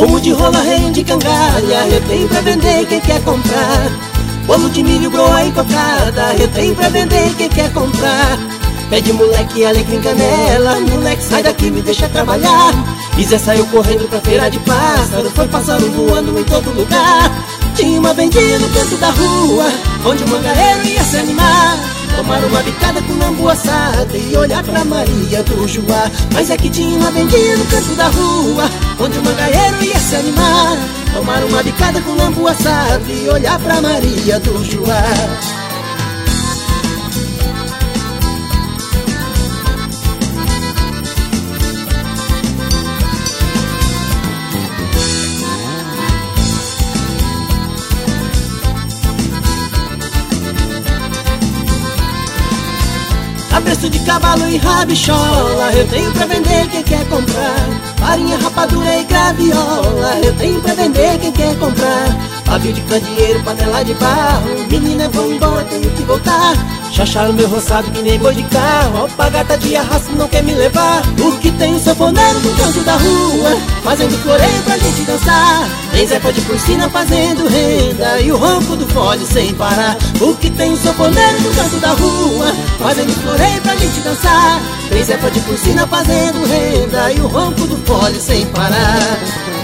Pomo de rola, reino de cangalha, eu tenho pra vender, quem quer comprar? Bolo de milho, broa e cocada, eu tenho pra vender, quem quer comprar? Pé de moleque, alecrim, canela, moleque sai daqui, me deixa trabalhar. E Zé saiu correndo pra feira de pássaro, foi pássaro voando em todo lugar. Tinha uma vendinha no canto da rua, onde o mangaeiro ia se animar. Tomar uma bicada com lambu assado e olhar pra Maria do Joá. Mas é que tinha uma vendinha no canto da rua, onde o mangaeiro ia se animar. Tomar uma bicada com lambu assado e olhar pra Maria do Joá. Apreço de cavalo e rabichola, eu tenho pra vender, quem quer comprar? Farinha, rapadura e graviola, eu tenho pra vender, quem quer comprar? Pavio de candeeiro, panela de barro, menina, vou embora, tenho que voltar. Chacharam meu roçado que nem boi de carro, alpagata de arrasto não quer me levar. Porque tem um sanfoneiro no canto da rua, fazendo floreio pra gente dançar. Tem Zé de Porcina fazendo renda e o ronco do fole sem parar. Porque tem um sanfoneiro no canto da rua, fazendo floreio pra gente dançar. Tem Zé de Porcina fazendo renda e o ronco do fole sem parar.